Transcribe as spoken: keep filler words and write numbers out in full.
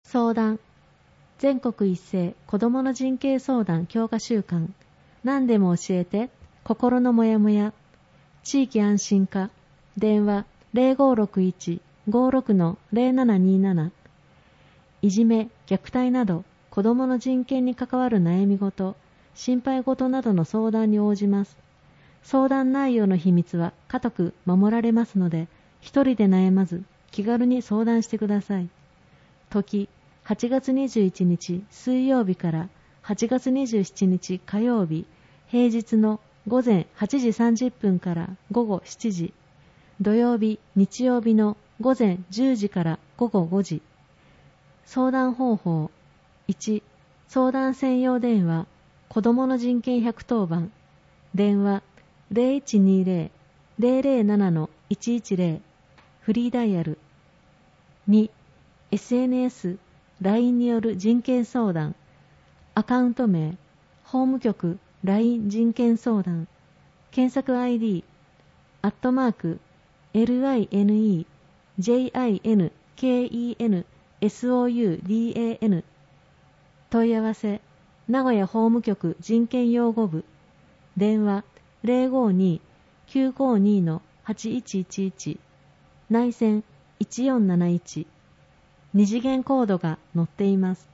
相談。全国一斉子どもの人権相談強化週間。何でも教えて、心のもやもや。地域安心課。電話 ゼロごろくいち ごろく ゼロななになな。いじめ、虐待など子どもの人権に関わる悩み事、心配事などの相談に応じます。相談内容の秘密は固く守られますので、一人で悩まず気軽に相談してください。時、はちがつにじゅういちにち水曜日からはちがつにじゅうしちにち火曜日、平日のごぜんはちじさんじゅっぷんからごごしちじ、土曜日、日曜日のごぜんじゅうじからごごごじ。相談方法。いち、相談専用電話、子どもの人権ひゃくとおばん。電話ゼロいちにゼロ ゼロゼロなないちいちゼロ。フリーダイヤル。に、エスエヌエス、ライン による人権相談。アカウント名、法務局 ライン 人権相談。検索 アイディー、アットマーク、エルアイエヌイージェイアイエヌケーイーエヌエスオーユーディーエーエヌ。問い合わせ、名古屋法務局人権擁護部。電話ゼロごに きゅうごに はちいちいちいち。内線いちよんなないち。二次元コードが載っています。